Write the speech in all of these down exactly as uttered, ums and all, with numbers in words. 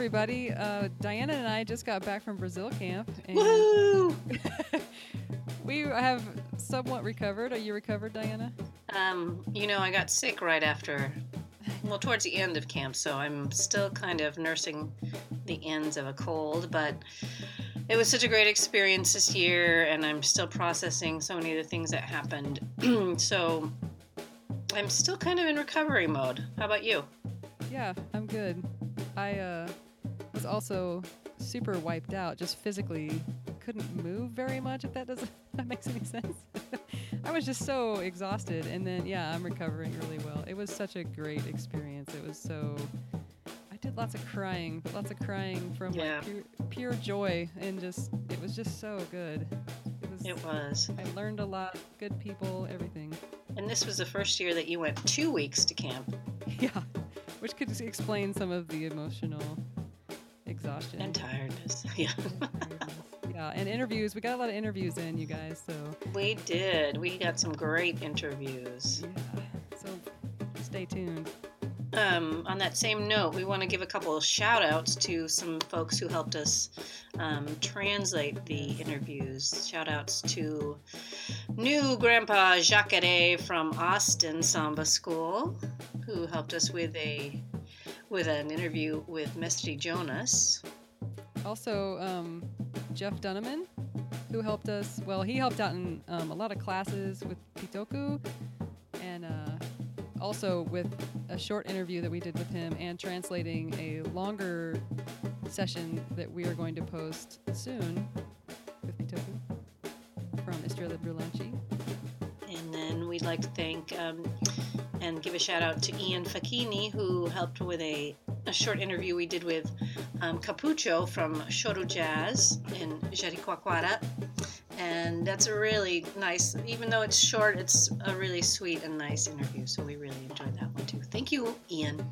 everybody. Uh, Diana and I just got back from Brazil camp. And Woo! we have somewhat recovered. Are you recovered, Diana? Um, you know, I got sick right after, well, towards the end of camp, so I'm still kind of nursing the ends of a cold, but it was such a great experience this year, and I'm still processing so many of the things that happened. So I'm still kind of in recovery mode. How about you? Yeah, I'm good. I uh, was also super wiped out, just physically couldn't move very much, if that doesn't if that makes any sense. I was just so exhausted, and then, yeah, I'm recovering really well. It was such a great experience. It was so... I did lots of crying, but lots of crying from Yeah. like pure, pure joy, and just, it was just so good. It was. It was. I learned a lot, good people, everything. And this was the first year that you went two weeks to camp. Yeah, which could explain some of the emotional exhaustion. And tiredness. Yeah. Yeah, and interviews. We got a lot of interviews in, you guys, so. We did. We got some great interviews. Yeah, so stay tuned. Um, on that same note, we want to give a couple of shout outs to some folks who helped us um, translate the interviews. Shout outs to new Grandpa Jacare from Austin Samba School, who helped us with a with an interview with Mestre Jonas. Also, um, Jeff Dunneman, who helped us. Well, he helped out in um, a lot of classes with Pitoku, and uh, also with a short interview that we did with him, and translating a longer session that we are going to post soon with Pitoku from Estrella Brulanchi. And then we'd like to thank um, and give a shout out to Ian Facchini, who helped with a, a short interview we did with um, Capucho from Choro Jazz in Jericoacoara. And that's a really nice, even though it's short, it's a really sweet and nice interview. So we really enjoyed that one too. Thank you, Ian.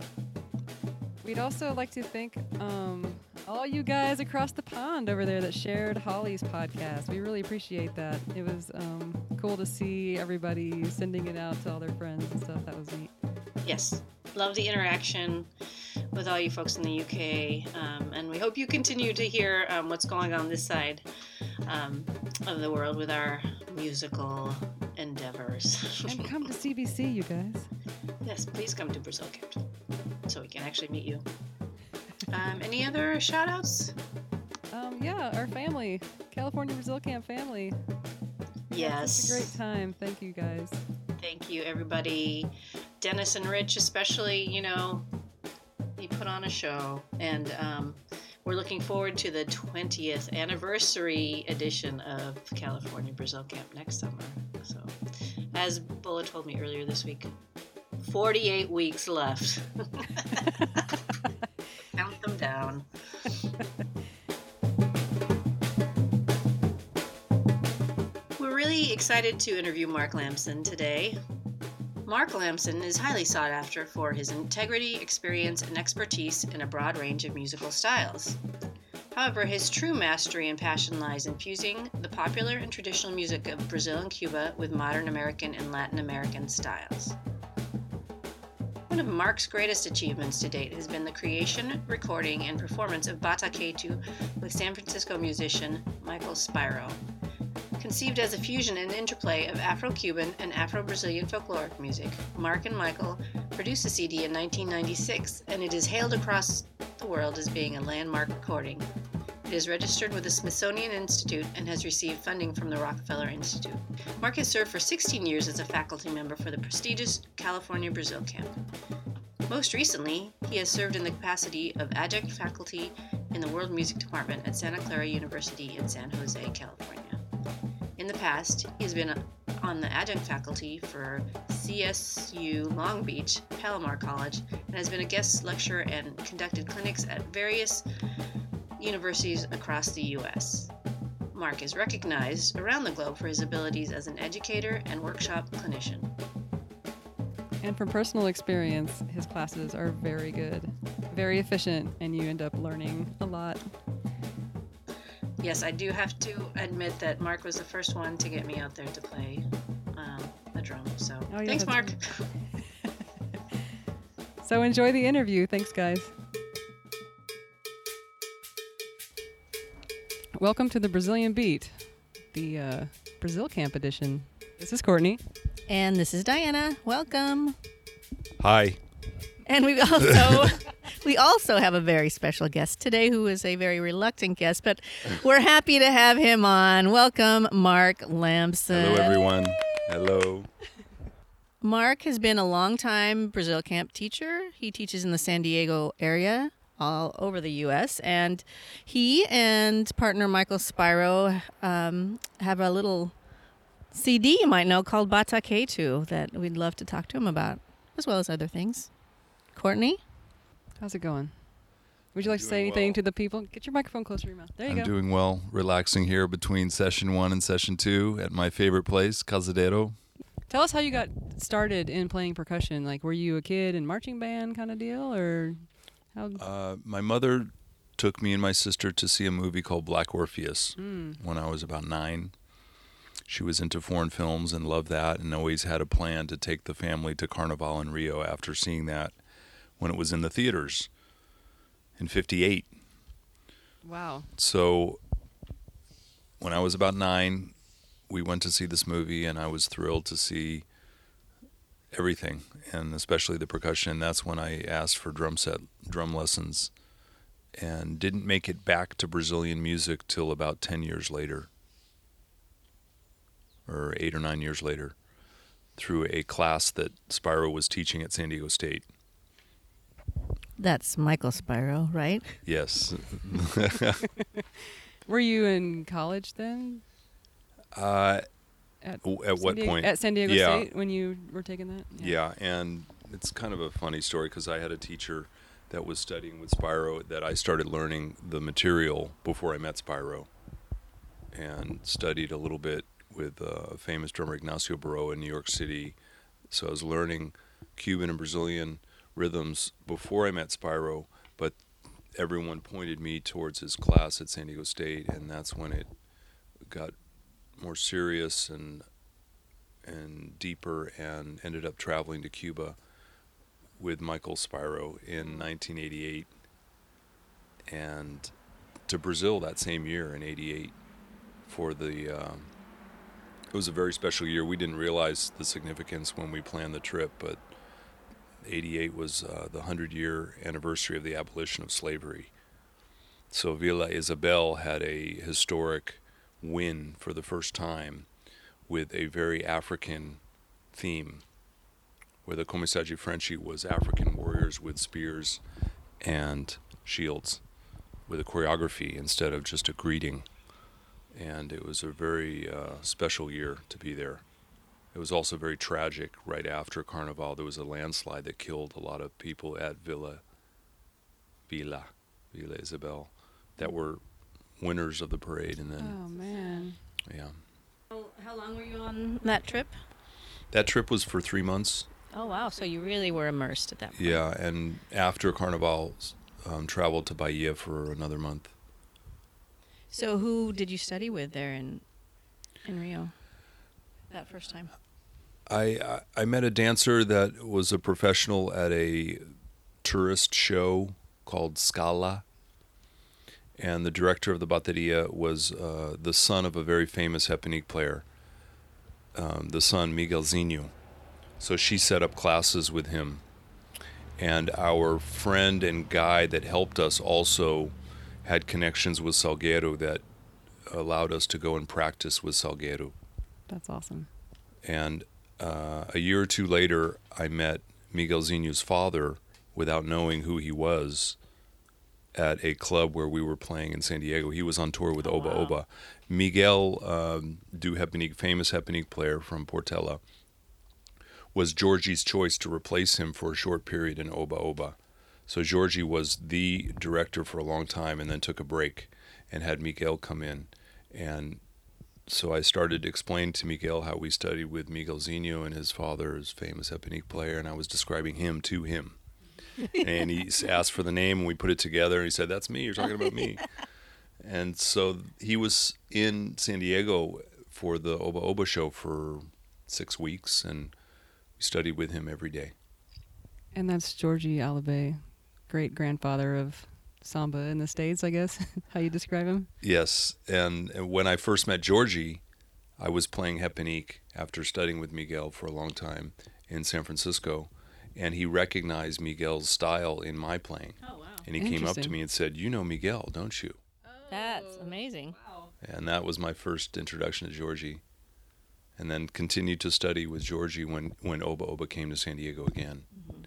We'd also like to thank um, all you guys across the pond over there that shared Holly's podcast. We really appreciate that. It was um, cool to see everybody sending it out to all their friends and stuff. That was neat. Yes, love the interaction with all you folks in the U K. Um, and we hope you continue to hear um, what's going on this side um, of the world with our musical endeavors. And come to C B C, you guys. Yes, please come to Brazil Camp so we can actually meet you. Um, any other shout outs? Um, yeah, our family, California Brazil Camp family. Yes. It's a great time. Thank you, guys. Thank you, everybody. Dennis and Rich, especially, you know, you put on a show. And um, we're looking forward to the twentieth anniversary edition of California Brazil Camp next summer. So, as Bulla told me earlier this week, forty-eight weeks left. Count them down. We're really excited to interview Mark Lamson today. Mark Lamson is highly sought after for his integrity, experience, and expertise in a broad range of musical styles. However, his true mastery and passion lies in fusing the popular and traditional music of Brazil and Cuba with modern American and Latin American styles. One of Mark's greatest achievements to date has been the creation, recording, and performance of Bataquetu with San Francisco musician Michael Spiro. Conceived as a fusion and interplay of Afro-Cuban and Afro-Brazilian folkloric music, Mark and Michael produced the C D in nineteen ninety-six, and it is hailed across the world as being a landmark recording. It is registered with the Smithsonian Institute and has received funding from the Rockefeller Institute. Mark has served for sixteen years as a faculty member for the prestigious California Brazil Camp. Most recently, he has served in the capacity of adjunct faculty in the World Music Department at Santa Clara University in San Jose, California. In the past, he has been on the adjunct faculty for C S U Long Beach, Palomar College, and has been a guest lecturer and conducted clinics at various universities across the U S. Mark is recognized around the globe for his abilities as an educator and workshop clinician. And from personal experience, his classes are very good, very efficient, and you end up learning a lot. Yes, I do have to admit that Mark was the first one to get me out there to play um, the drum. So Oh, yeah, thanks, that's Mark. right. So enjoy the interview. Thanks, guys. Welcome to the Brazilian Beat, the uh, Brazil Camp edition. This is Courtney. And this is Diana. Welcome. Hi. And we also we also have a very special guest today who is a very reluctant guest, but we're happy to have him on. Welcome, Mark Lamson. Hello, everyone. Hello. Mark has been a long-time Brazil Camp teacher. He teaches in the San Diego area, all over the U S, and he and partner Michael Spiro um, have a little C D you might know called Bataketu that we'd love to talk to him about, as well as other things. Courtney? How's it going? Would you like to say Doing anything well. to the people? Get your microphone closer to your mouth. There you I'm go. doing well, relaxing here between session one and session two at my favorite place, Casadero. Tell us how you got started in playing percussion. Like, were you a kid in marching band kind of deal, or how? Uh, my mother took me and my sister to see a movie called Black Orpheus Mm. when I was about nine. She was into foreign films and loved that, and always had a plan to take the family to Carnival in Rio after seeing that when it was in the theaters in fifty-eight. Wow. So when I was about nine, we went to see this movie, and I was thrilled to see everything, and especially the percussion. That's when I asked for drum set, drum lessons, and didn't make it back to Brazilian music till about ten years later, or eight or nine years later, through a class that Spiro was teaching at San Diego State. That's Michael Spiro, right? Yes. Were you in college then? uh, At, w- at San what Diego- point? At San Diego Yeah. State when you were taking that? Yeah, and it's kind of a funny story because I had a teacher that was studying with Spiro that I started learning the material before I met Spiro, and studied a little bit with uh, famous drummer Ignacio Barroa in New York City. So I was learning Cuban and Brazilian rhythms before I met Spiro, but everyone pointed me towards his class at San Diego State, and that's when it got more serious and and deeper, and ended up traveling to Cuba with Michael Spiro in nineteen eighty-eight, and to Brazil that same year in eighty-eight for the um, it was a very special year. We didn't realize the significance when we planned the trip, but eighty-eight was uh, the hundred-year anniversary of the abolition of slavery. So Villa Isabel had a historic win for the first time with a very African theme, where the Commissari Frenchi was African warriors with spears and shields, with a choreography instead of just a greeting. And it was a very uh, special year to be there. It was also very tragic. Right after Carnival, there was a landslide that killed a lot of people at Villa, Villa, Villa Isabel, that were winners of the parade. And then, Oh, man. yeah. How long were you on that trip? That trip was for three months. Oh, wow. So you really were immersed at that point. Yeah, and after Carnival, um, traveled to Bahia for another month. So who did you study with there in in Rio that first time? I, I I met a dancer that was a professional at a tourist show called Scala, and the director of the bateria was uh, the son of a very famous Heponique player, um, the son Miguelzinho. So she set up classes with him, and our friend and guide that helped us also had connections with Salgueiro that allowed us to go and practice with Salgueiro. That's awesome. And uh, a year or two later, I met Miguelzinho's father without knowing who he was at a club where we were playing in San Diego. He was on tour with Oh, Oba wow. Oba. Miguel, um, du Heponique, famous Heponique player from Portela, was Georgie's choice to replace him for a short period in Oba Oba. So Georgie was the director for a long time and then took a break and had Miguel come in. And so I started explaining to Miguel how we studied with Miguelzinho and his father is famous Heponique player, and I was describing him to him. And he s- asked for the name, and we put it together, and he said, "That's me, you're talking about me." And so he was in San Diego for the Oba Oba show for six weeks, and we studied with him every day. And that's Georgie Alibay, great grandfather of samba in the States, I guess, how you describe him. Yes, and, and when I first met Georgie, I was playing Heponique after studying with Miguel for a long time in San Francisco, and he recognized Miguel's style in my playing. Oh, wow. And he came up to Interesting. me and said, "You know Miguel, don't you?" That's amazing. Wow. And that was my first introduction to Georgie. And then continued to study with Georgie when, when Oba Oba came to San Diego again.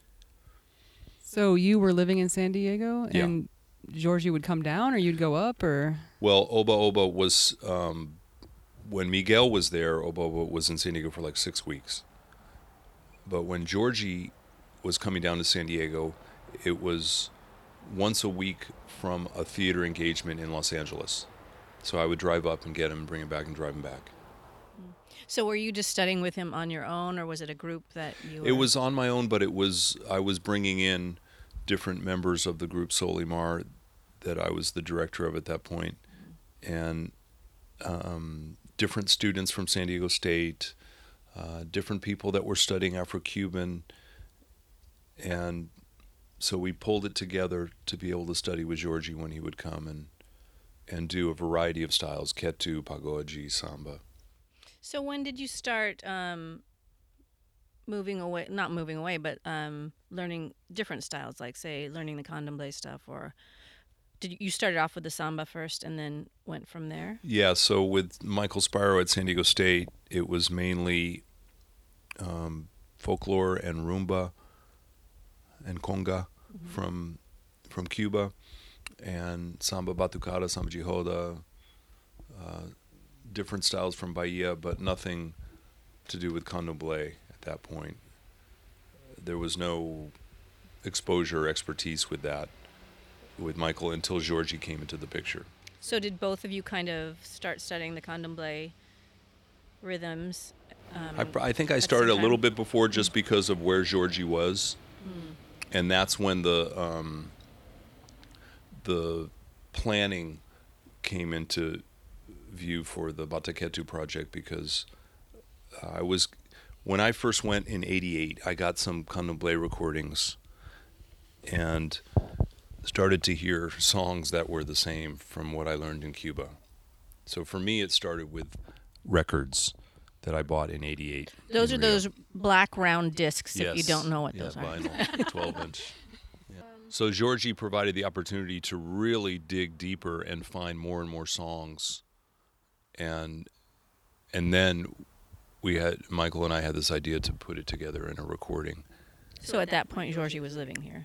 So you were living in San Diego, Yeah. and Georgie would come down, or you'd go up, or Well, Oba Oba was, um, when Miguel was there, Oba Oba was in San Diego for like six weeks. But when Georgie was coming down to San Diego, it was once a week from a theater engagement in Los Angeles. So I would drive up and get him and bring him back and drive him back. So were you just studying with him on your own, or was it a group that you were... It was on my own, but it was I was bringing in different members of the group Solimar that I was the director of at that point, and um, different students from San Diego State, uh, different people that were studying Afro-Cuban, and so we pulled it together to be able to study with Georgie when he would come and and do a variety of styles, Ketu, Pagode, Samba. So when did you start um, moving away, not moving away, but um, learning different styles, like, say, learning the candomblé stuff, or did you, you started off with the samba first and then went from there? Yeah, so with Michael Spiro at San Diego State, it was mainly um, folklore and rumba and conga mm-hmm. from from Cuba, and samba batucada, samba de roda, uh, different styles from Bahia, but nothing to do with candomblé at that point. There was no exposure or expertise with that with Michael until Georgie came into the picture. So did both of you kind of start studying the candomblé rhythms? Um, I, pr- I think I at the started a same little time? bit before just because of where Georgie was. Mm. And that's when the um, the planning came into view for the Bataketu project, because I was, when I first went in eighty-eight, I got some candomblé recordings and started to hear songs that were the same from what I learned in Cuba. So for me, it started with records that I bought in eighty-eight. Those in are Rio. those black round discs, if you Yes. don't know what yeah, those are. vinyl, twelve inch. Yeah. So Georgie provided the opportunity to really dig deeper and find more and more songs, and and then we had Michael and I had this idea to put it together in a recording. So at that point, Georgie was living here.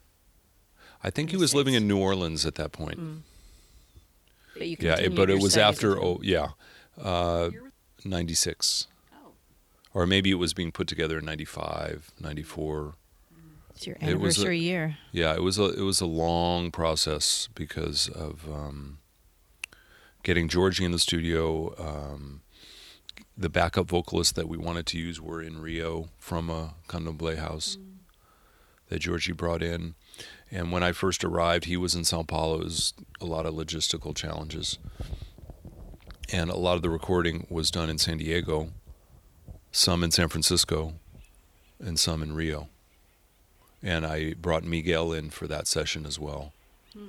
I think In he the was living States. in New Orleans at that point. Mm. But you Yeah, it, continued but your it was studies after with him. oh yeah, uh, ninety-six. Oh. Or maybe it was being put together in ninety-five, ninety-four. It's your It was a- anniversary year. Yeah, it was a it was a long process because of um, getting Georgie in the studio. Um, the backup vocalists that we wanted to use were in Rio from a candomblé house mm. that Georgie brought in. And when I first arrived, he was in Sao Paulo. It was a lot of logistical challenges. And a lot of the recording was done in San Diego, some in San Francisco, and some in Rio. And I brought Miguel in for that session as well hmm.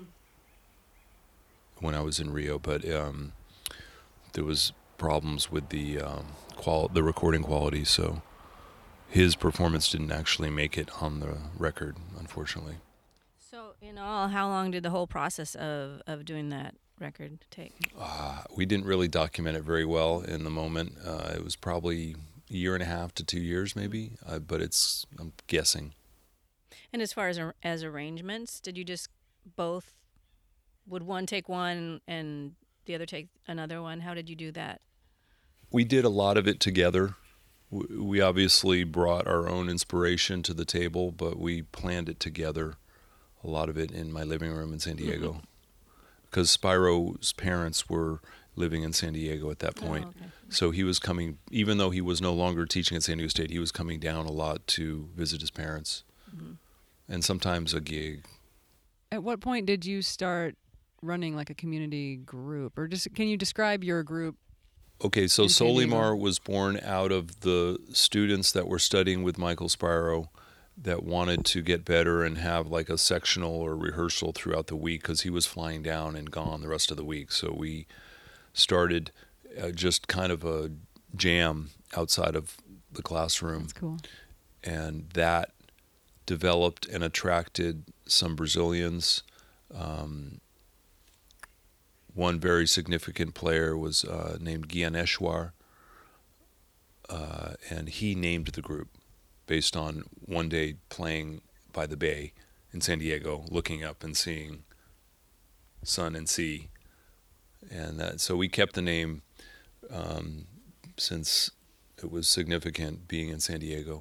when I was in Rio. But um, there was problems with the um, qual- the recording quality, so his performance didn't actually make it on the record, unfortunately. So in all, how long did the whole process of, of doing that record take? Uh, we didn't really document it very well in the moment. Uh, it was probably a year and a half to two years maybe, uh, but it's, I'm guessing. And as far as as arrangements, did you just both, would one take one and the other take another one? How did you do that? We did a lot of it together. We obviously brought our own inspiration to the table, but we planned it together, a lot of it in my living room in San Diego. Because Spiro's parents were living in San Diego at that point. Oh, okay. So he was coming, even though he was no longer teaching at San Diego State, he was coming down a lot to visit his parents. Mm-hmm. And sometimes a gig. At what point did you start running like a community group? Or just can you describe your group? Okay, so in San Diego? Solimar was born out of the students that were studying with Michael Spiro that wanted to get better and have like a sectional or rehearsal throughout the week because he was flying down and gone the rest of the week. So we started uh, just kind of a jam outside of the classroom. That's cool. And that developed and attracted some Brazilians. Um, one very significant player was uh, named Gyaneshwar, uh, and he named the group based on one day playing by the bay in San Diego, looking up and seeing sun and sea. And that, so we kept the name um, since it was significant being in San Diego.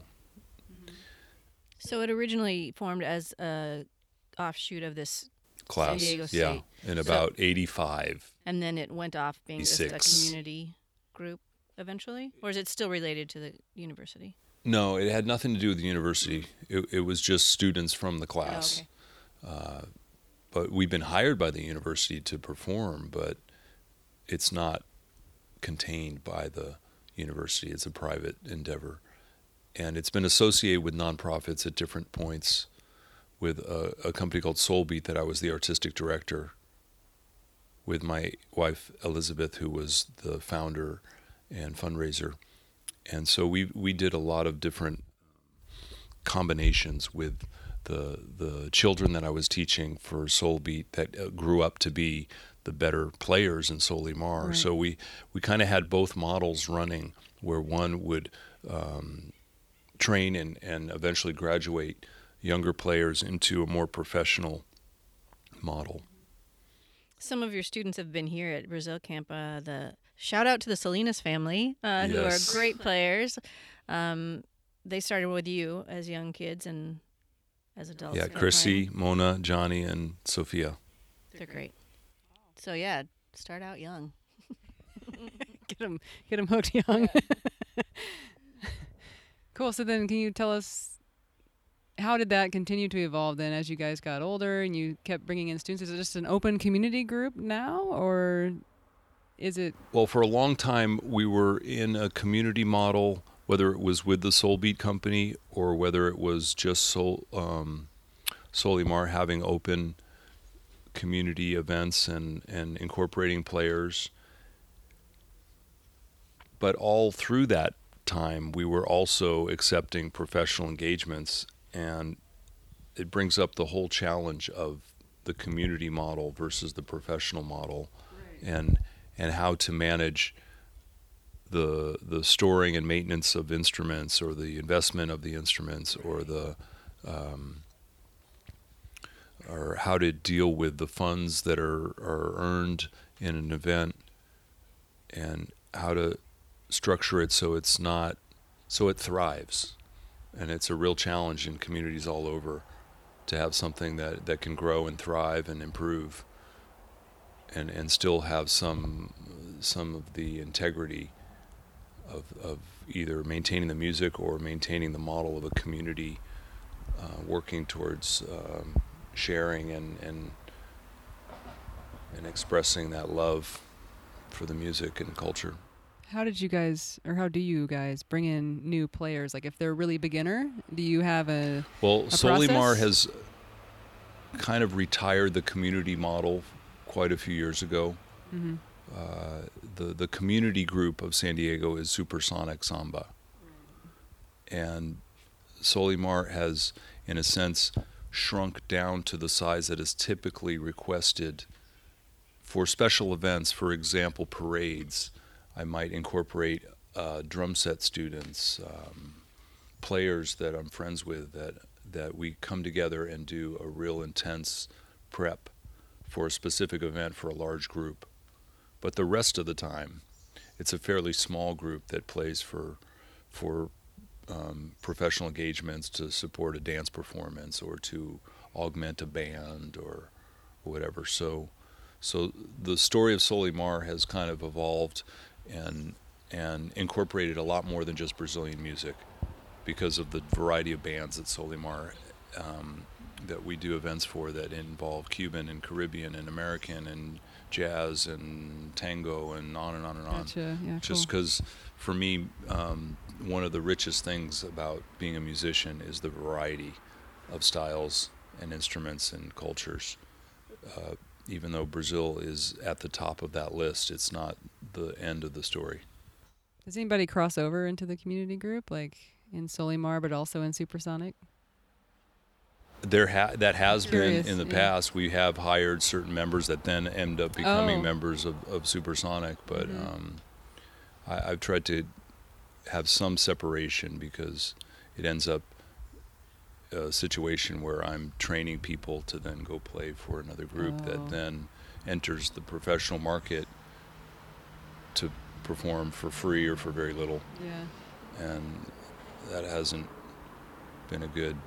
So it originally formed as a offshoot of this Class, San Diego yeah, State. in about eighty-five. And then it went off being just a eighty-six. community group eventually? Or is it still related to the university? No, it had nothing to do with the university. It, it was just students from the class. Oh, okay. Uh, but we've been hired by the university to perform, but it's not contained by the university. It's a private endeavor. And it's been associated with nonprofits at different points with a, a company called Soulbeat that I was the artistic director with my wife, Elizabeth, who was the founder and fundraiser. And so we we did a lot of different combinations with the the children that I was teaching for Soulbeat that uh, grew up to be the better players in Solimar. Right. So we, we kind of had both models running, where one would um, train and, and eventually graduate younger players into a more professional model. Some of your students have been here at Brazil Camp. Uh, the shout out to the Salinas family, uh, who Yes. are great players. Um, they started with you as young kids and as adults. Yeah, they're Chrissy, playing. Mona, Johnny, and Sophia. They're great. So yeah, start out young. Get them, get them hooked young. Cool. So then, can you tell us, how did that continue to evolve then as you guys got older and you kept bringing in students? Is it just an open community group now, or is it? Well, for a long time, we were in a community model, whether it was with the Soulbeat company or whether it was just Soul, um, Solimar having open community events and, and incorporating players. But all through that time, we were also accepting professional engagements, and it brings up the whole challenge of the community model versus the professional model, right. and and how to manage the the storing and maintenance of instruments, or the investment of the instruments, or the um, or how to deal with the funds that are, are earned in an event, and how to structure it so it's not, so it thrives. And it's a real challenge in communities all over to have something that, that can grow and thrive and improve, and, and still have some some of the integrity of, of either maintaining the music or maintaining the model of a community uh, working towards um, sharing and, and and expressing that love for the music and culture. How did you guys, or how do you guys bring in new players? Like, if they're really beginner, do you have a Well, a Solimar process? has kind of retired the community model quite a few years ago. Mm-hmm. Uh, the the community group of San Diego is Supersonic Samba, and Solimar has, in a sense, shrunk down to the size that is typically requested for special events. For example, parades. I might incorporate uh, drum set students, um, players that I'm friends with, that that we come together and do a real intense prep for a specific event for a large group. But the rest of the time, it's a fairly small group that plays for for um, professional engagements, to support a dance performance or to augment a band or, or whatever. So, so the story of Solimar has kind of evolved and and incorporated a lot more than just Brazilian music, because of the variety of bands that Solimar um, that we do events for that involve Cuban and Caribbean and American and jazz and tango and on and on and on. Gotcha. Yeah, Just cool. because, for me, um, one of the richest things about being a musician is the variety of styles and instruments and cultures. Uh, even though Brazil is at the top of that list, it's not the end of the story. Does anybody cross over into the community group, like in Solimar, but also in Supersonic? There ha- that has Curious, been in the yeah. past. We have hired certain members that then end up becoming Oh. members of, of Supersonic, but Mhm. um, I, I've tried to have some separation because it ends up a situation where I'm training people to then go play for another group Oh. that then enters the professional market to perform for free or for very little, Yeah. and that hasn't been a good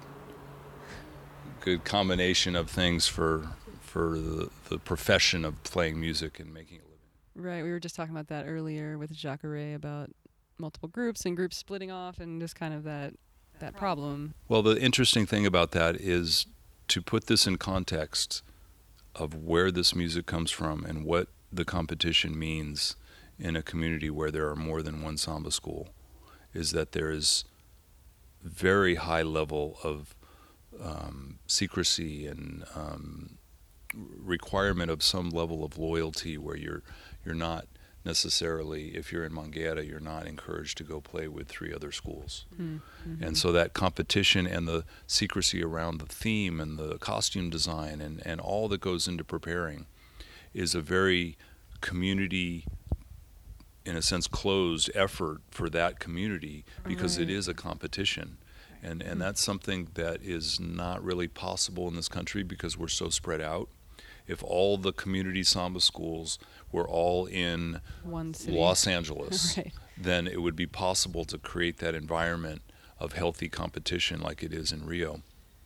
good combination of things for for the, the profession of playing music and making a living. Right. We were just talking about that earlier with Jacare about multiple groups and groups splitting off and just kind of that that problem. Well, the interesting thing about that is to put this in context of where this music comes from and what the competition means in a community where there are more than one samba school, is that there is very high level of um, secrecy and um, requirement of some level of loyalty where you're you're not necessarily, if you're in Mangueira, you're not encouraged to go play with three other schools. Mm-hmm. And so that competition and the secrecy around the theme and the costume design and, and all that goes into preparing is a very community, in a sense, closed effort for that community because it Right. is a competition. And, and that's something that is not really possible in this country because we're so spread out. If all the community samba schools were all in One city. Los Angeles, Right. then it would be possible to create that environment of healthy competition like it is in Rio.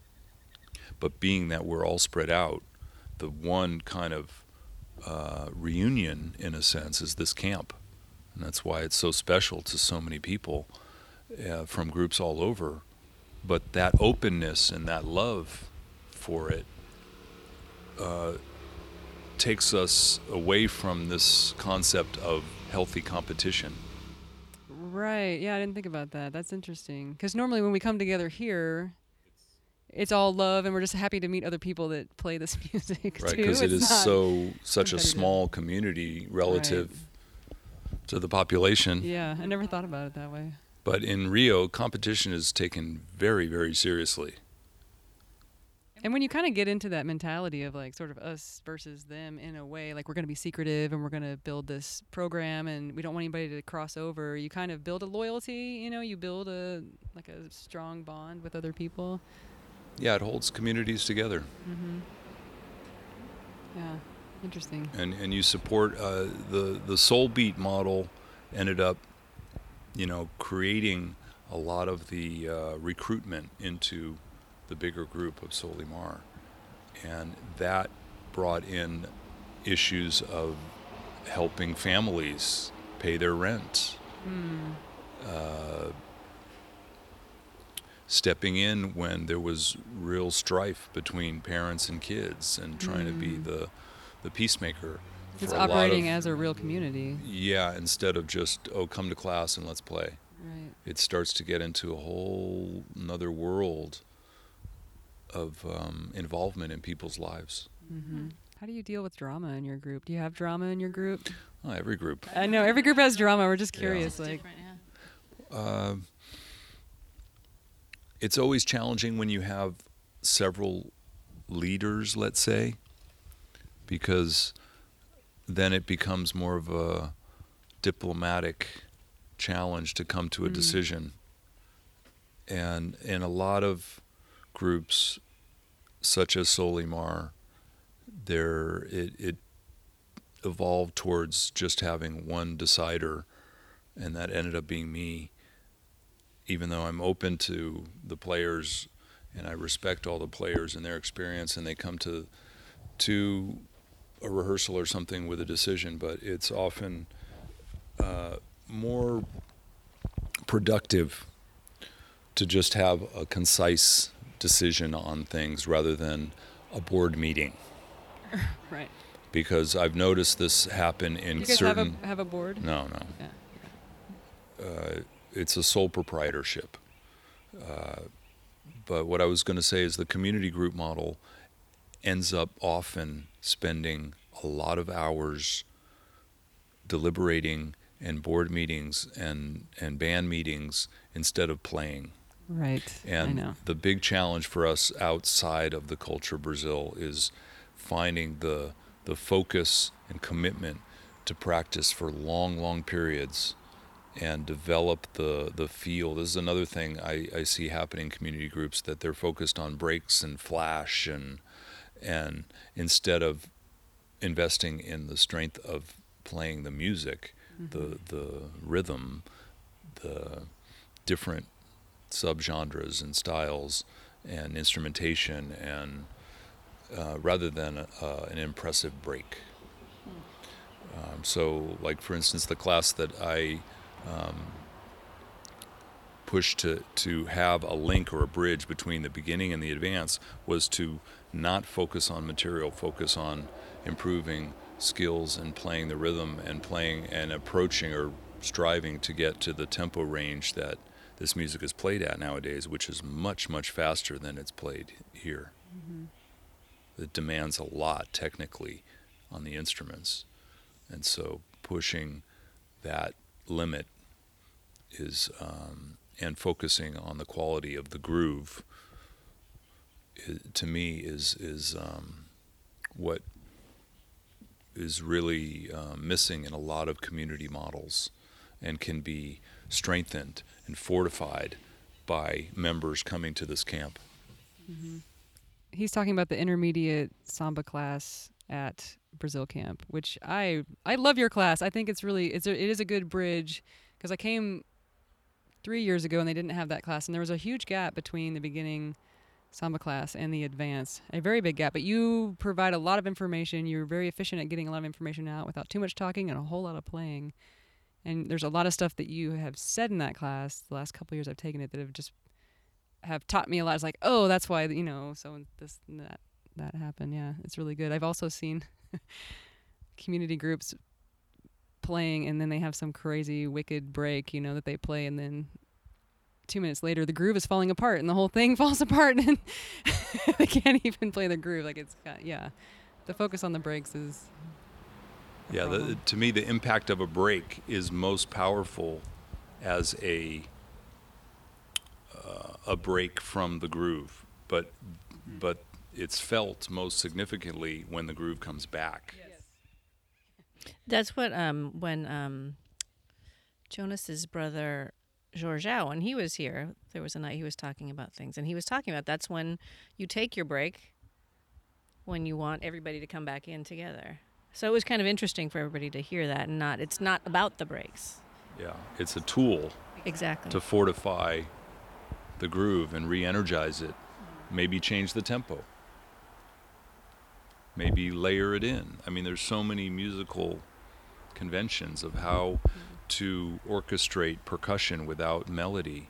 But being that we're all spread out, the one kind of uh, reunion, in a sense, is this camp. And that's why it's so special to so many people uh, from groups all over. But that openness and that love for it uh, takes us away from this concept of healthy competition. Right. Yeah, I didn't think about that. That's interesting. Because normally when we come together here, it's all love, and we're just happy to meet other people that play this music Right, too. because it It's is not- so such a competitive. small community relative to the population. Yeah, I never thought about it that way. But in Rio, competition is taken very, very seriously. And when you kind of get into that mentality of like sort of us versus them in a way, like we're going to be secretive and we're going to build this program and we don't want anybody to cross over, you kind of build a loyalty, you know, you build a like a strong bond with other people. Yeah, it holds communities together. Mm-hmm. Yeah, interesting. And and you support uh, the the Soul Beat model ended up, you know, creating a lot of the uh, recruitment into the bigger group of Solimar, and that brought in issues of helping families pay their rent, Mm. uh, stepping in when there was real strife between parents and kids, and trying to be Mm. the the peacemaker. It's for a lot operating of- as a real community. Yeah, instead of just, oh, come to class and let's play. Right. It starts to get into a whole another world of um, involvement in people's lives. Mm-hmm. How do you deal with drama in your group? Do you have drama in your group? Oh, every group. I know every group has drama. We're just Yeah. curious. It's Like, different, yeah. Uh, it's always challenging when you have several leaders, let's say, because then it becomes more of a diplomatic challenge to come to a Mm. decision. And in a lot of groups, such as Solimar, there it, it evolved towards just having one decider, and that ended up being me. Even though I'm open to the players and I respect all the players and their experience, and they come to to a rehearsal or something with a decision, but it's often uh, more productive to just have a concise decision on things rather than a board meeting. Right. Because I've noticed this happen in Do you guys certain... have a, have a board? No, no. Yeah. Uh, it's a sole proprietorship. Uh, but what I was going to say is the community group model ends up often spending a lot of hours deliberating and board meetings and, and band meetings instead of playing. Right. And I know. the big challenge for us outside of the culture of Brazil is finding the the focus and commitment to practice for long, long periods and develop the, the feel. This is another thing I, I see happening in community groups, that they're focused on breaks and flash and and instead of investing in the strength of playing the music, mm-hmm. the the rhythm, the different subgenres and styles and instrumentation, and uh, rather than uh, an impressive break. Um, so, like for instance, the class that I um, pushed to to have a link or a bridge between the beginning and the advance was to not focus on material, focus on improving skills and playing the rhythm and playing and approaching or striving to get to the tempo range that this music is played at nowadays, which is much, much faster than it's played here. Mm-hmm. It demands a lot technically on the instruments. And so pushing that limit is, um, and focusing on the quality of the groove, is, to me, is is um, what is really uh, missing in a lot of community models, and can be strengthened and fortified by members coming to this camp. Mm-hmm. He's talking about the intermediate samba class at Brazil Camp, which I I love your class. I think it's really it's a, it is a good bridge, because I came three years ago and they didn't have that class, and there was a huge gap between the beginning samba class and the advanced, a very big gap. But you provide a lot of information. You're very efficient at getting a lot of information out without too much talking and a whole lot of playing. And there's a lot of stuff that you have said in that class the last couple of years I've taken it that have just have taught me a lot. It's like, oh, that's why, you know, so this and that that happened. Yeah, it's really good. I've also seen community groups playing, and then they have some crazy wicked break, you know, that they play, and then two minutes later the groove is falling apart and the whole thing falls apart, and they can't even play the groove. Like it's got, yeah, the focus on the breaks is yeah the, to me the impact of a break is most powerful as a uh, a break from the groove, but mm-hmm. but it's felt most significantly when the groove comes back. Yes. That's what um when um Jonas's brother Georgiao, when he was here, there was a night he was talking about things, and he was talking about that's when you take your break, when you want everybody to come back in together. So it was kind of interesting for everybody to hear that, and not it's not about the breaks. Yeah, it's a tool exactly to fortify the groove and re-energize it, maybe change the tempo, maybe layer it in. I mean, there's so many musical conventions of how to orchestrate percussion without melody.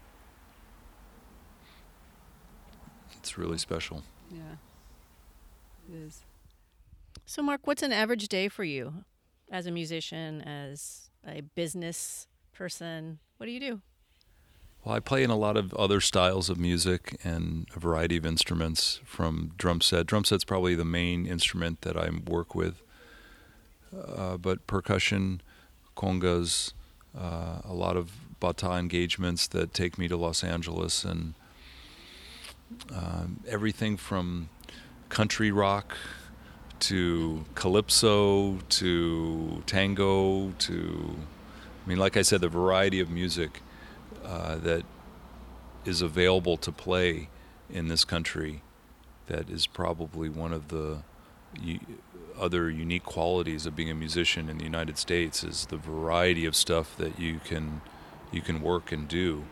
It's really special. Yeah, it is. So, Mark, what's an average day for you as a musician, as a business person? What do you do? Well, I play in a lot of other styles of music and a variety of instruments, from drum set. Drum set's probably the main instrument that I work with, uh, but percussion, congas, uh, a lot of bata engagements that take me to Los Angeles, and uh, everything from country rock to calypso to tango to, I mean, like I said, the variety of music uh, that is available to play in this country, that is probably one of the u- other unique qualities of being a musician in the United States, is the variety of stuff that you can you can work and do.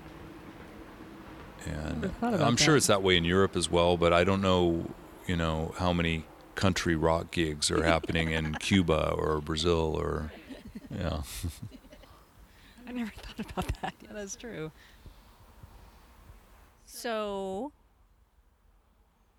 And I'm sure that. it's that way in Europe as well, but I don't know, you know, how many country rock gigs are happening in Cuba or Brazil or, yeah. I never thought about that. Yeah, that's true. So,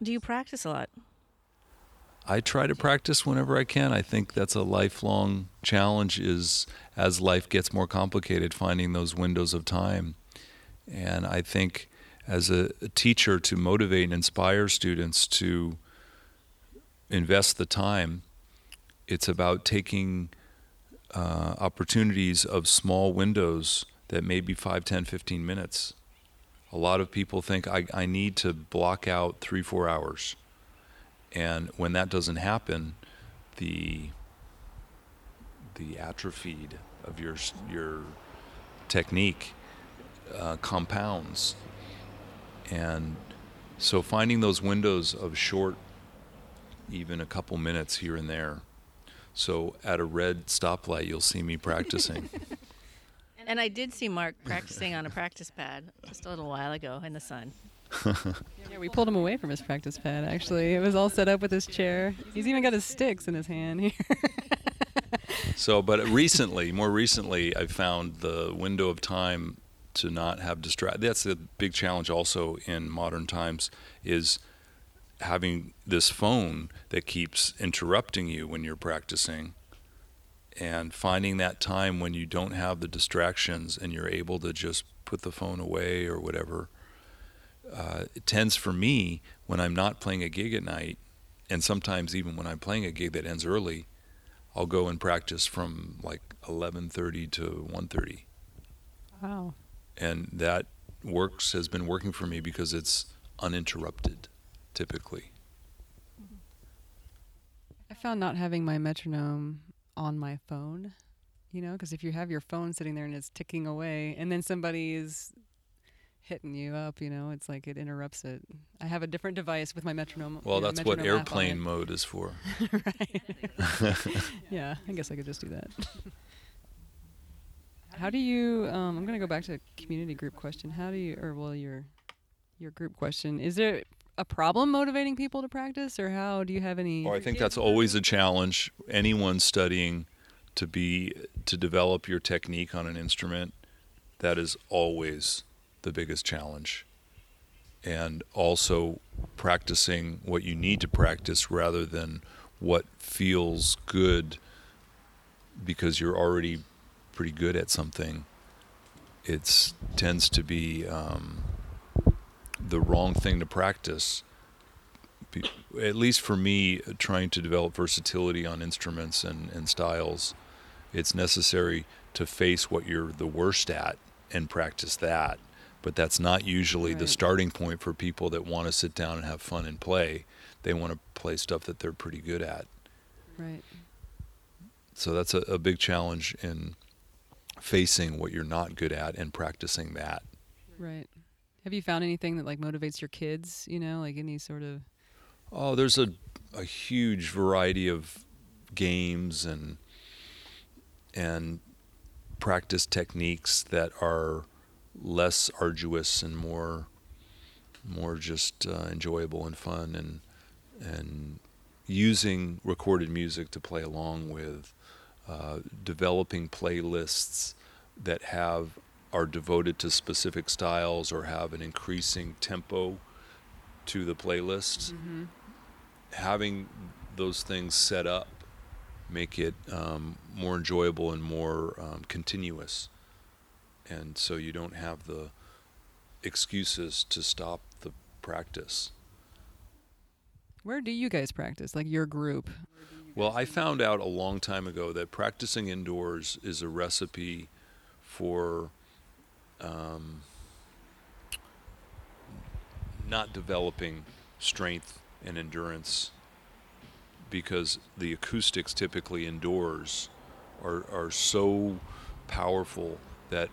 Do you practice a lot? I try to practice whenever I can. I think that's a lifelong challenge, is as life gets more complicated, finding those windows of time. And I think as a, a teacher, to motivate and inspire students to invest the time, it's about taking uh, opportunities of small windows that may be five, ten, fifteen minutes. A lot of people think I, I need to block out three, four hours. And when that doesn't happen, the the atrophied of your your technique uh, compounds. And so finding those windows of short, even a couple minutes here and there. So at a red stoplight, you'll see me practicing. And I did see Mark practicing on a practice pad just a little while ago in the sun. Yeah, we pulled him away from his practice pad, actually. It was all set up with his chair. He's even got his sticks in his hand here. So, but recently, more recently, I found the window of time to not have distract. That's the big challenge also in modern times, is having this phone that keeps interrupting you when you're practicing, and finding that time when you don't have the distractions and you're able to just put the phone away or whatever. Uh, it tends for me, when I'm not playing a gig at night, and sometimes even when I'm playing a gig that ends early, I'll go and practice from like eleven thirty to one thirty. Wow. And that works, has been working for me because it's uninterrupted, typically. I found not having my metronome on my phone, you know, because if you have your phone sitting there and it's ticking away, and then somebody is hitting you up, you know, it's like it interrupts it. I have a different device with my metronome. Well, you know, that's what metronome app on airplane it. mode is for. Right. Yeah, I guess I could just do that. How do you, um, I'm going to go back to the community group question. How do you, or well, your your group question, is there a problem motivating people to practice, or how do you have any? Oh, I think that's always a challenge. Anyone studying to be, to develop your technique on an instrument, that is always the biggest challenge. And also practicing what you need to practice rather than what feels good because you're already pretty good at something. It tends to be um, the wrong thing to practice. Be, at least for me, trying to develop versatility on instruments and, and styles, it's necessary to face what you're the worst at and practice that. But that's not usually Right. the starting point for people that want to sit down and have fun and play. They want to play stuff that they're pretty good at. Right. So that's a, a big challenge in facing what you're not good at and practicing that. Right. Have you found anything that like motivates your kids, you know, like any sort of? Oh, there's a a huge variety of games and and practice techniques that are less arduous and more more just uh, enjoyable and fun, and and using recorded music to play along with, uh, developing playlists that have are devoted to specific styles or have an increasing tempo to the playlist. Mm-hmm. Having those things set up make it um, more enjoyable and more um, continuous. And so you don't have the excuses to stop the practice. Where do you guys practice, like your group? Well, I found out a long time ago that practicing indoors is a recipe for um, not developing strength and endurance, because the acoustics typically indoors are, are so powerful that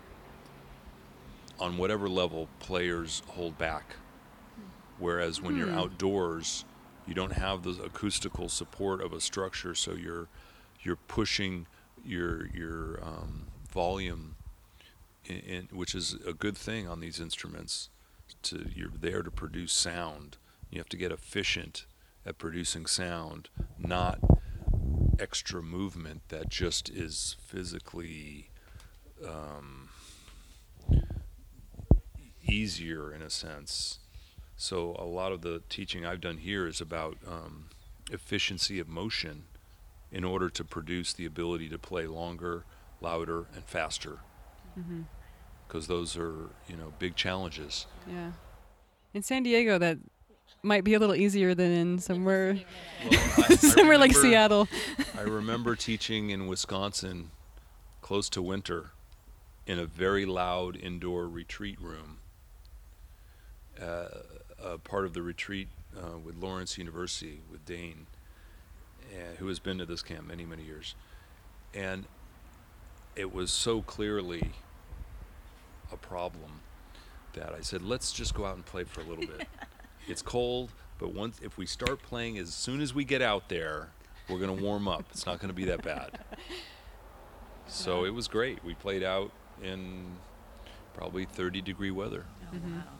on whatever level players hold back. Whereas when Hmm. you're outdoors, you don't have the acoustical support of a structure, so you're you're pushing your your um, volume, in, in, which is a good thing on these instruments. To you're there to produce sound. You have to get efficient at producing sound, not extra movement that just is physically um, easier in a sense. So a lot of the teaching I've done here is about um, efficiency of motion in order to produce the ability to play longer, louder, and faster. Because mm-hmm. those are, you know, big challenges. Yeah. In San Diego, that might be a little easier than in somewhere, well, I, I somewhere remember, like Seattle. I remember teaching in Wisconsin, close to winter, in a very loud indoor retreat room. Uh, a part of the retreat uh, with Lawrence University, with Dane, uh, who has been to this camp many, many years. And it was so clearly a problem that I said, let's just go out and play for a little bit. It's cold, but once if we start playing, as soon as we get out there, we're going to warm up. It's not going to be that bad. So it was great. We played out in probably thirty degree weather. Oh, Mm-hmm. wow.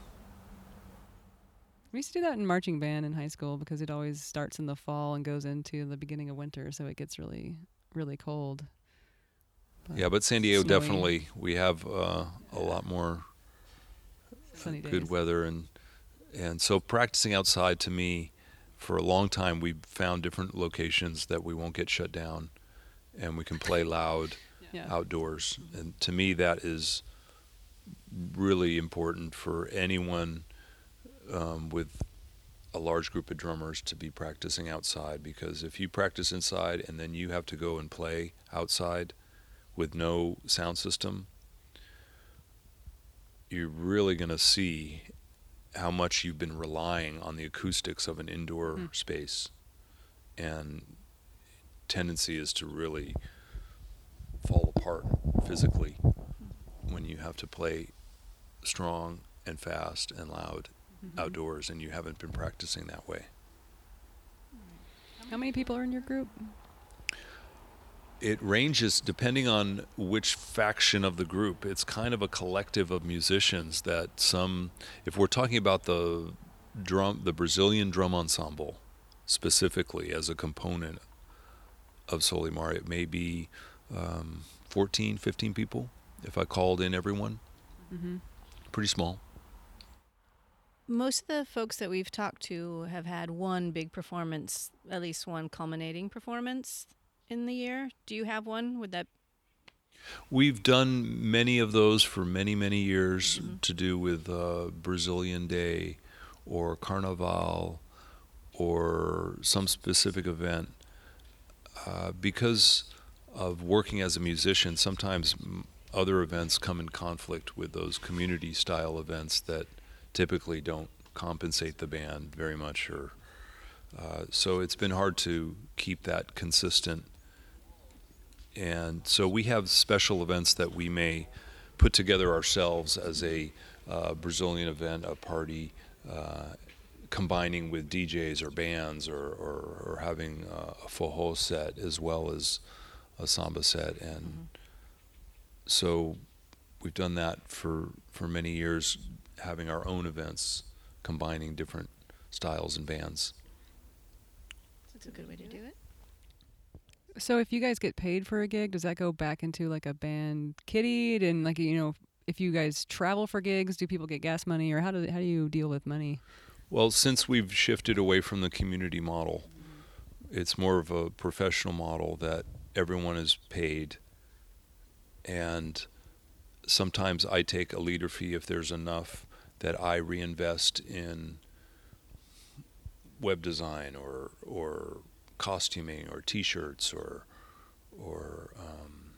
We used to do that in marching band in high school because it always starts in the fall and goes into the beginning of winter, so it gets really, really cold. But Yeah, but San Diego snowy, definitely, we have uh, a lot more sunny days. good weather. And, and so practicing outside, to me, for a long time, we found different locations that we won't get shut down and we can play loud Yeah. outdoors. And to me, that is really important for anyone um, with a large group of drummers to be practicing outside, because if you practice inside and then you have to go and play outside with no sound system, you're really going to see how much you've been relying on the acoustics of an indoor Mm. space. And tendency is to really fall apart physically when you have to play strong and fast and loud Mhm. outdoors and you haven't been practicing that way. How many people are in your group? It ranges depending on which faction of the group. It's kind of a collective of musicians that some, if we're talking about the drum, the Brazilian drum ensemble specifically as a component of Solimar, it may be um, fourteen, fifteen people if I called in everyone. Mm-hmm. Pretty small. Most of the folks that we've talked to have had one big performance, at least one culminating performance in the year. Do you have one? Would that? We've done many of those for many, many years Mm-hmm. to do with uh, Brazilian Day or Carnaval or some specific event. Uh, because of working as a musician, sometimes m- other events come in conflict with those community-style events that typically don't compensate the band very much. Or uh, so it's been hard to keep that consistent. And so we have special events that we may put together ourselves as a uh, Brazilian event, a party, uh, combining with D Js or bands, or, or, or having uh, a forró set as well as a samba set. And Mm-hmm. so we've done that for, for many years, having our own events, combining different styles and bands. That's a good way to do it. So if you guys get paid for a gig, does that go back into like a band kitty? And like, you know, if you guys travel for gigs, do people get gas money, or how do how do you deal with money? Well, since we've shifted away from the community model, it's more of a professional model that everyone is paid. And sometimes I take a leader fee if there's enough that I reinvest in web design or or costuming or T-shirts or or um,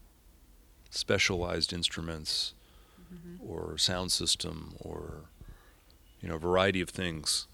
specialized instruments Mm-hmm. or sound system or you know a variety of things.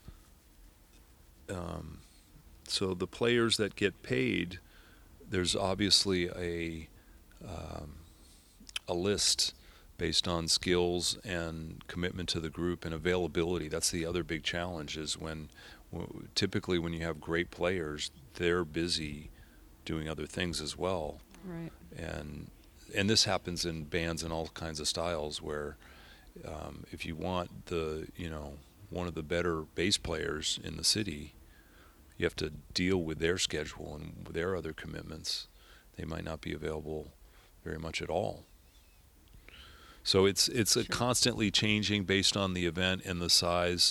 Um, so the players that get paid, there's obviously a um, a list based on skills and commitment to the group and availability. That's the other big challenge, is when w- typically when you have great players, they're busy doing other things as well. Right. And and this happens in bands in all kinds of styles, where um, if you want the you know one of the better bass players in the city, you have to deal with their schedule and with their other commitments. They might not be available very much at all. So it's it's a Sure. constantly changing based on the event and the size.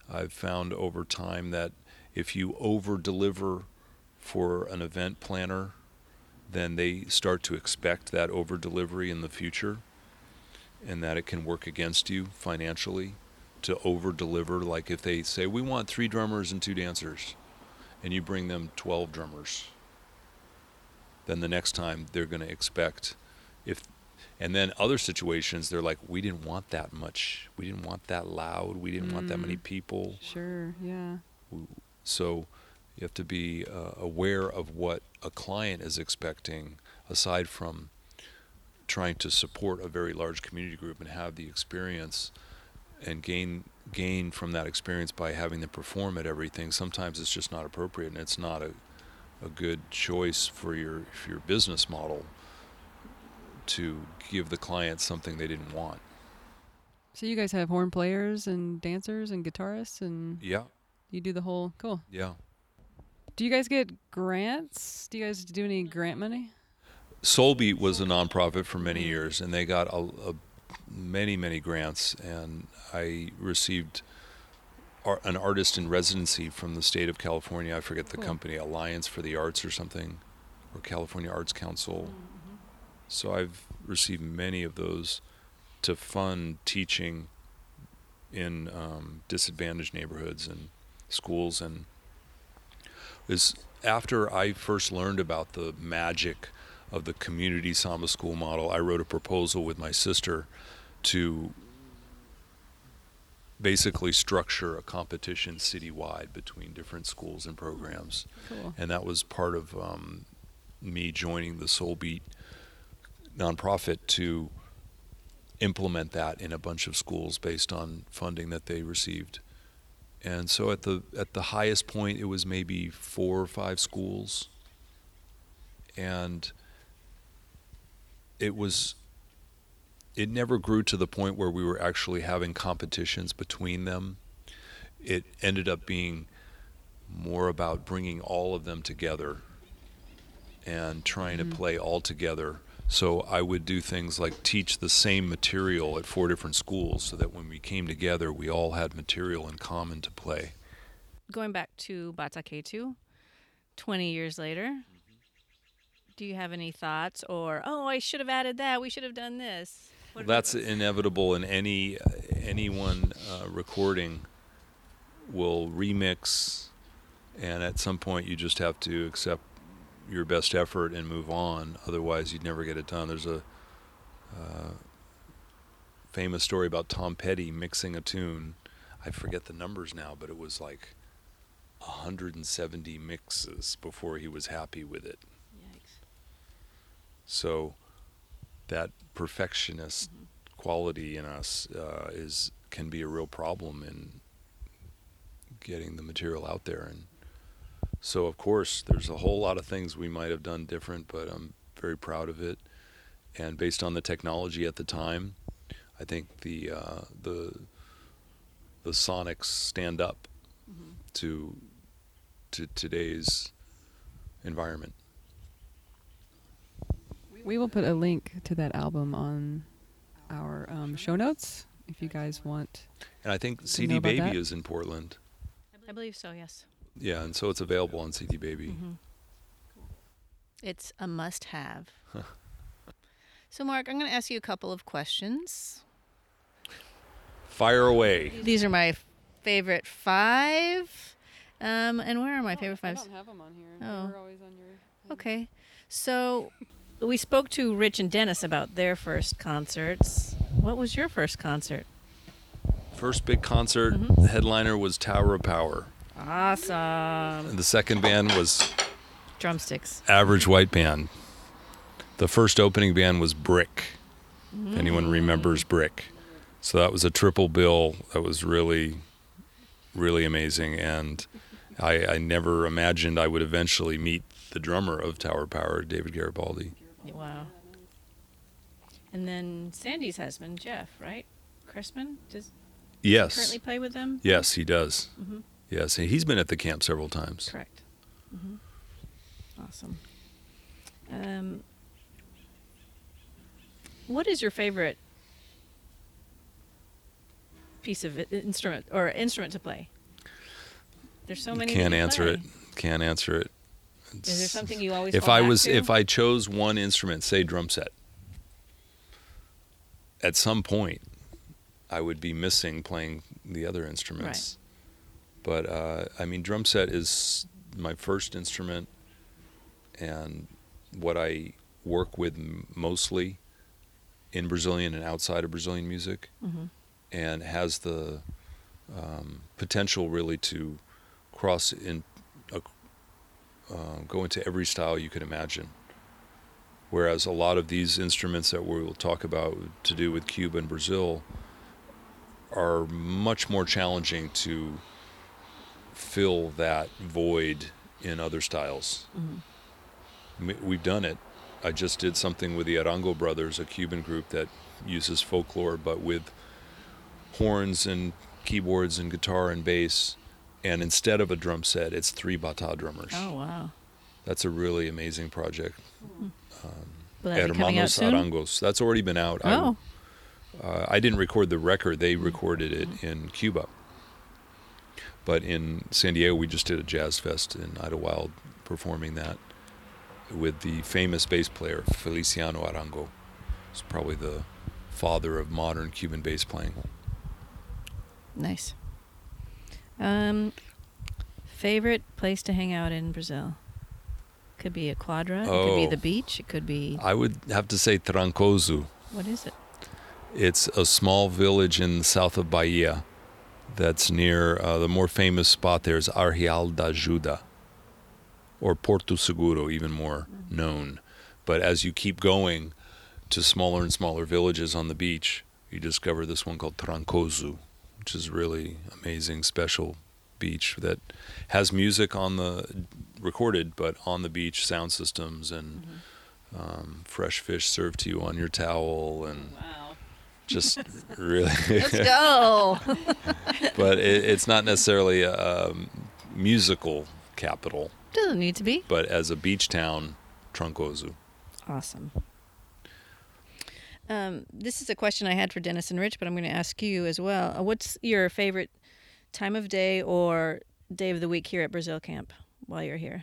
I've found over time that if you over-deliver for an event planner, then they start to expect that over-delivery in the future, and that it can work against you financially to over-deliver. Like if they say, we want three drummers and two dancers, and you bring them twelve drummers, then the next time they're going to expect, if, and then other situations, they're like, we didn't want that much. We didn't want that loud. We didn't mm. want that many people. Sure, yeah. So you have to be uh, aware of what a client is expecting, aside from trying to support a very large community group and have the experience and gain gain from that experience by having them perform at everything. Sometimes it's just not appropriate, and it's not a a good choice for your for your business model to give the client something they didn't want. So you guys have horn players and dancers and guitarists, and yeah, you do the whole cool. Yeah. Do you guys get grants? Do you guys do any grant money? Soulbeat was a nonprofit for many years, and they got a, a many many grants, and I received ar- an artist in residency from the state of California. I forget the cool. company, Alliance for the Arts or something, or California Arts Council. Mm-hmm. So I've received many of those to fund teaching in um, disadvantaged neighborhoods and schools. And is after I first learned about the magic of the community samba school model, I wrote a proposal with my sister to basically structure a competition citywide between different schools and programs. Cool. And that was part of um, me joining the Soulbeat nonprofit to implement that in a bunch of schools based on funding that they received. And so at the at the highest point, it was maybe four or five schools. And it was, it never grew to the point where we were actually having competitions between them. It ended up being more about bringing all of them together and trying mm-hmm. to play all together. So I would do things like teach the same material at four different schools so that when we came together, we all had material in common to play. Going back to Bataketu, twenty years later, do you have any thoughts or, oh, I should have added that, we should have done this? Well, that's inevitable in any, uh, anyone uh, recording will remix, and at some point you just have to accept your best effort and move on. Otherwise, you'd never get it done. There's a uh, famous story about Tom Petty mixing a tune. I forget the numbers now, but it was like one hundred seventy mixes before he was happy with it. Yikes. So that perfectionist mm-hmm. quality in us uh, is can be a real problem in getting the material out there. And so, of course, there's a whole lot of things we might have done different, but I'm very proud of it. And based on the technology at the time, I think the uh, the the sonics stand up mm-hmm. to to today's environment. We will put a link to that album on our um, show notes if you guys want. And I think C D Baby that. is in Portland. I believe so, yes. Yeah, and so it's available on C D Baby. Mm-hmm. It's a must-have. So, Mark, I'm going to ask you a couple of questions. Fire away. These are my favorite five. Um, and where are my oh, favorite fives? I don't have them on here. Oh. They're always on your thing. Okay. So, we spoke to Rich and Dennis about their first concerts. What was your first concert? First big concert, mm-hmm. the headliner was Tower of Power. Awesome. And the second band was Drumsticks. Average White Band. The first opening band was Brick, mm. if anyone remembers Brick. So that was a triple bill that was really, really amazing. And I, I never imagined I would eventually meet the drummer of Tower of Power, David Garibaldi. Wow. And then Sandy's husband, Jeff, right? Chrisman? Does yes. he currently play with them? Yes, he does. Mm-hmm. Yes, and he's been at the camp several times. Correct. Mm-hmm. Awesome. Um, what is your favorite piece of instrument or instrument to play? There's so many. Can't that you answer play. it. Can't answer it. Is there something you always? If fall I back was, to? if I chose one instrument, say drum set, at some point, I would be missing playing the other instruments. But uh, I mean, drum set is my first instrument, and what I work with m- mostly in Brazilian and outside of Brazilian music, Mm-hmm. and has the um, potential really to cross in, a, uh, go into every style you could imagine. Whereas a lot of these instruments that we will talk about to do with Cuba and Brazil are much more challenging to fill that void in other styles. Mm-hmm. M- We've done it. I just did something with the Arango Brothers, a Cuban group that uses folklore but with horns and keyboards and guitar and bass. And instead of a drum set, it's three bata drummers. Oh wow! That's a really amazing project. Will that be coming out Hermanos soon? Arangos. That's already been out. Oh, I, uh, I didn't record the record. They recorded it in Cuba. But in San Diego, we just did a jazz fest in Idlewild performing that with the famous bass player, Feliciano Arango. He's probably the father of modern Cuban bass playing. nice. Um, favorite place to hang out in Brazil? Could be a quadra. It could be Oh. the beach. It could be. I would have to say Trancoso. What is it? It's a small village in the south of Bahia that's near, uh, the more famous spot there is Arraial da Ajuda, or Porto Seguro, even more known. But as you keep going to smaller and smaller villages on the beach, you discover this one called Trancoso, which is really amazing, special beach that has music on the recorded, but on the beach, sound systems and um, fresh fish served to you on your towel, and Wow. just really. Let's go. But it, it's not necessarily a um, musical capital, Doesn't need to be. but as a beach town, Trancoso. Awesome. Um, this is a question I had for Dennis and Rich, but I'm going to ask you as well. Uh, what's your favorite time of day or day of the week here at Brazil Camp while you're here?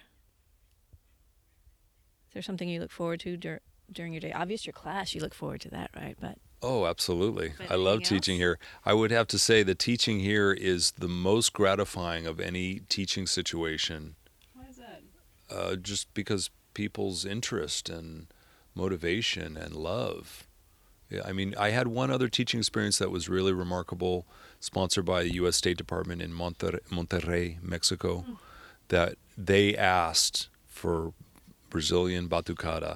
Is there something you look forward to dur- during your day? Obviously, your class, you look forward to that, right? But Oh, absolutely. But I love anything teaching else? here. I would have to say the teaching here is the most gratifying of any teaching situation, Why is that? uh, just because people's interest and motivation and love. Yeah, I mean, I had one other teaching experience that was really remarkable, sponsored by the U S State Department in Monter- Monterrey, Mexico, that they asked for Brazilian batucada.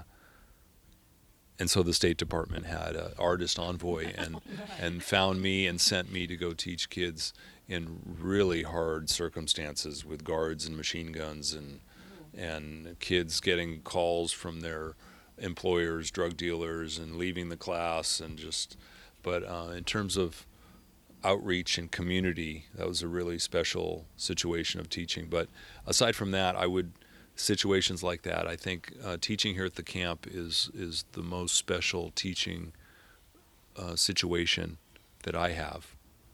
And so the State Department had an artist envoy and, and found me and sent me to go teach kids in really hard circumstances with guards and machine guns and and kids getting calls from their employers, drug dealers, and leaving the class, and just, but uh, in terms of outreach and community, that was a really special situation of teaching. But aside from that, I would, situations like that, I think uh, teaching here at the camp is is the most special teaching uh, situation that I have.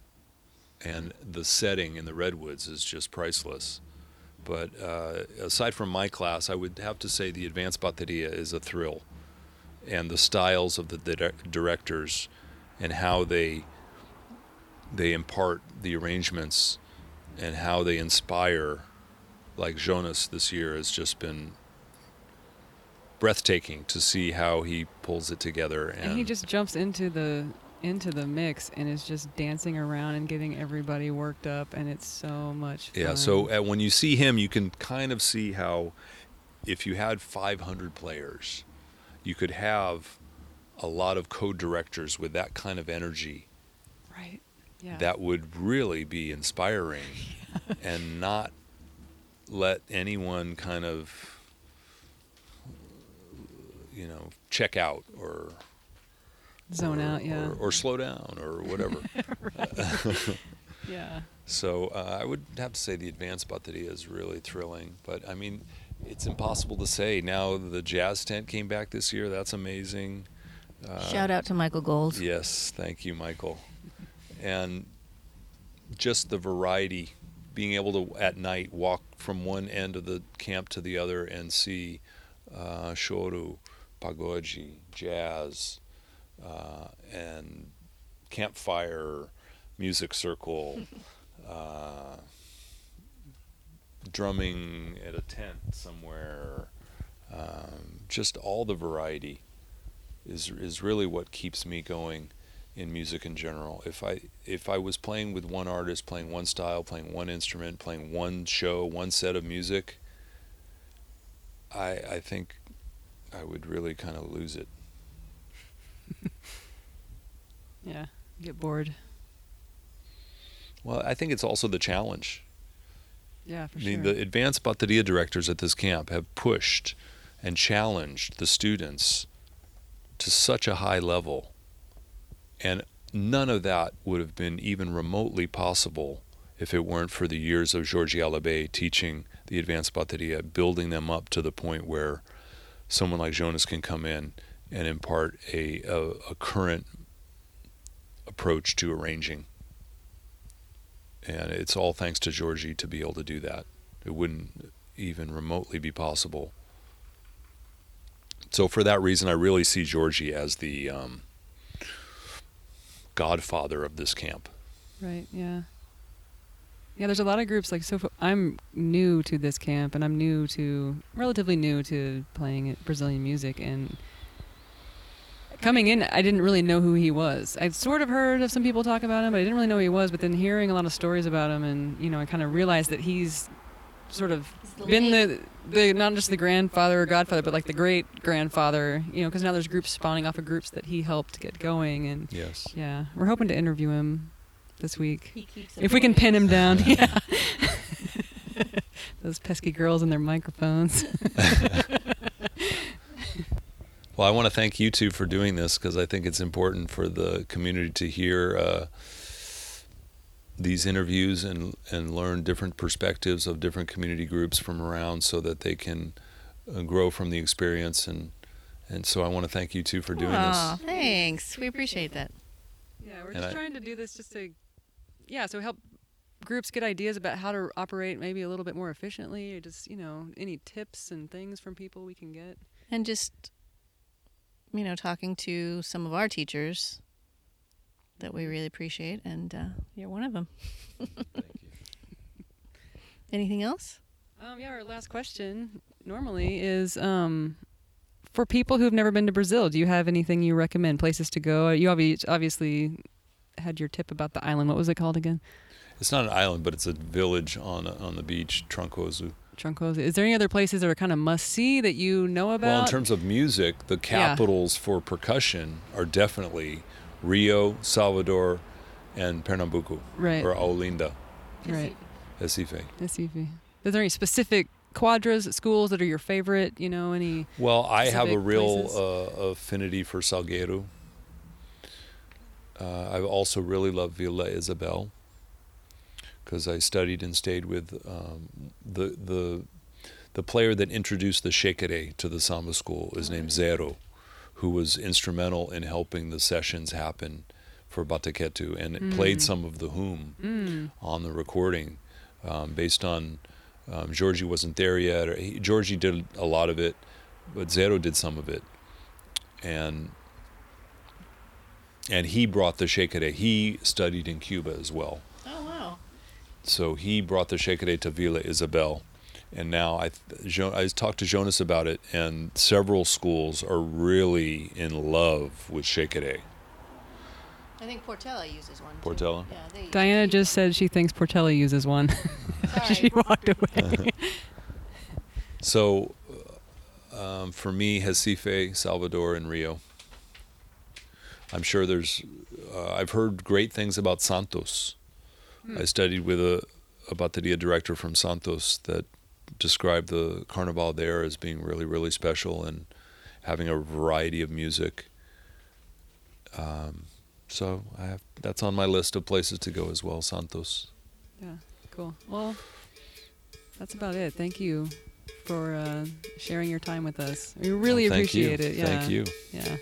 And the setting in the Redwoods is just priceless. But uh, aside from my class, I would have to say the advanced bateria is a thrill. And the styles of the dire- directors and how they they impart the arrangements and how they inspire, like Jonas this year has just been breathtaking to see how he pulls it together. And, And he just jumps into the into the mix and is just dancing around and getting everybody worked up, and it's so much fun. yeah, so uh, when you see him, you can kind of see how if you had five hundred players, you could have a lot of co-directors with that kind of energy right. Yeah. that would really be inspiring and not let anyone kind of, you know, check out or Zone or, out, yeah. or, or slow down or whatever. Yeah. So uh, I would have to say the advanced bateria is really thrilling. But I mean, it's impossible to say. Now the jazz tent came back this year. That's amazing. Uh, shout out to Michael Gold. Yes, thank you, Michael. And just the variety being able to at night walk from one end of the camp to the other and see uh, shoru, pagoji, jazz, uh, and campfire, music circle, uh, drumming at a tent somewhere, um, just all the variety is is really what keeps me going in music in general. If I if I was playing with one artist, playing one style, playing one instrument, playing one show, one set of music, I I think I would really kind of lose it. Yeah, get bored. Well, I think it's also the challenge. Yeah, for I mean, sure. the advanced bateria directors at this camp have pushed and challenged the students to such a high level. And none of that would have been even remotely possible if it weren't for the years of Georgie Alabé teaching the advanced bateria, building them up to the point where someone like Jonas can come in and impart a, a, a current approach to arranging. And it's all thanks to Georgie to be able to do that. It wouldn't even remotely be possible. So for that reason, I really see Georgie as the um, godfather of this camp. Right, yeah. Yeah, there's a lot of groups, like, so f- I'm new to this camp, and I'm new to, relatively new to playing it- Brazilian music, and coming in, I didn't really know who he was. I'd sort of heard of some people talk about him, but I didn't really know who he was, but then hearing a lot of stories about him, and, you know, I kind of realized that he's sort of the been lead. the, the, not just the grandfather or godfather, but like the great-grandfather, you know, because now there's groups spawning off of groups that he helped get going, and Yes. yeah, we're hoping to interview him this week. He keeps If we can pin him down, yeah. Those pesky girls and their microphones. Well, I want to thank you two for doing this because I think it's important for the community to hear uh, these interviews and, and learn different perspectives of different community groups from around so that they can uh, grow from the experience. And, and so I want to thank you two for doing Aw, this. thanks. We appreciate that. Yeah, we're And just I- trying to do this just to, yeah, so help groups get ideas about how to operate maybe a little bit more efficiently, or just, you know, any tips and things from people we can get. And just, you know, talking to some of our teachers that we really appreciate, and uh, you're one of them. Thank you. Anything else? Um, yeah, our last question normally is um, for people who've never been to Brazil, do you have anything you recommend, places to go? You obvi- obviously had your tip about the island. What was it called again? It's not an island, but it's a village on on the beach, Trancoso. Trancoso. Is there any other places that are kind of must-see that you know about? Well, in terms of music, the capitals for percussion are definitely Rio, Salvador, and Pernambuco, Right. or Olinda, Right. Recife. Recife. Is there any specific quadras at schools that are your favorite? You know, any? Well, I have a Specific real places? uh, affinity for Salgueiro. Uh, I also really love Vila Isabel because I studied and stayed with um, the the the player that introduced the shekere to the samba school is named Zero, who was instrumental in helping the sessions happen for Bataketu, and it played some of the Hum Mm. on the recording um, based on um, Georgie wasn't there yet. Or he, Georgie did a lot of it, but Zero did some of it, and and he brought the shekere. He studied in Cuba as well, Oh, wow. so he brought the shekere to Vila Isabel. And now I, Jo- I talked to Jonas about it, and several schools are really in love with shekere. I think Portela uses one. too. Portela? Yeah, they Diana just said she thinks Portela uses one. Sorry. She walked away. So, uh, um, for me, Recife, Salvador, and Rio. I'm sure there's. Uh, I've heard great things about Santos. I studied with a, a bateria director from Santos that described the Carnival there as being really, really special and having a variety of music. Um, so I have that's on my list of places to go as well. Santos. Yeah, cool. Well, that's about it. Thank you for uh, sharing your time with us. We really Well, thank you. appreciate it. Yeah. Thank you. Yeah.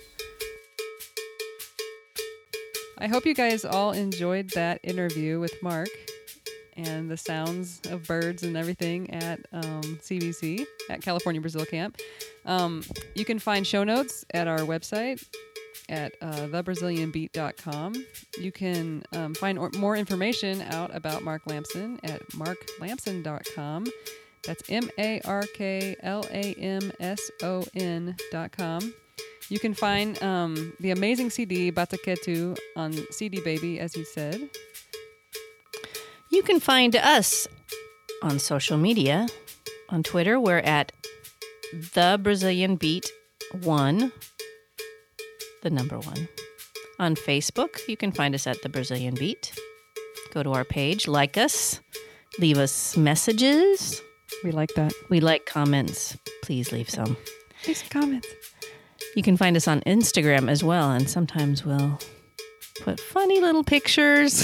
I hope you guys all enjoyed that interview with Mark. and the sounds of birds and everything at um, C B C, at California Brazil Camp. Um, you can find show notes at our website at uh, the brazilian beat dot com. You can um, find or- more information out about Mark Lamson at mark lamson dot com. That's M A R K L A M S O N dot com. You can find um, the amazing C D Bataketu on C D Baby, as you said. You can find us on social media. On Twitter, we're at The Brazilian Beat one, the number one. On Facebook, you can find us at The Brazilian Beat. Go to our page, like us, leave us messages. We like that. We like comments. Please leave some. Leave some comments. You can find us on Instagram as well, and sometimes we'll put funny little pictures.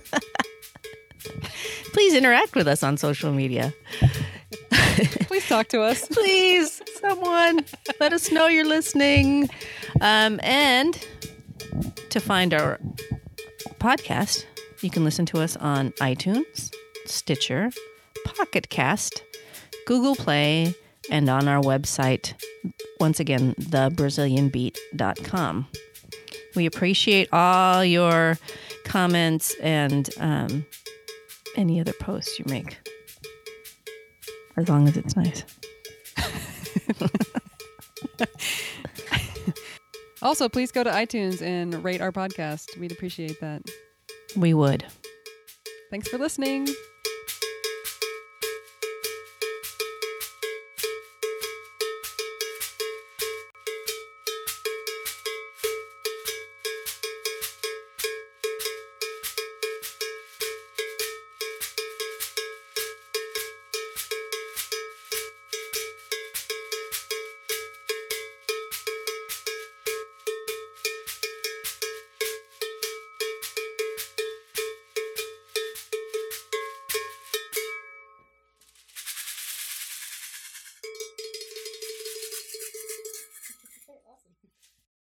Please interact with us on social media. Please talk to us. Please, someone, let us know you're listening. Um, and to find our podcast, you can listen to us on iTunes, Stitcher, Pocket Cast, Google Play, and on our website, once again, the brazilian beat dot com. We appreciate all your comments and um, any other posts you make, as long as it's nice. Also, please go to iTunes and rate our podcast. We'd appreciate that. We would. Thanks for listening.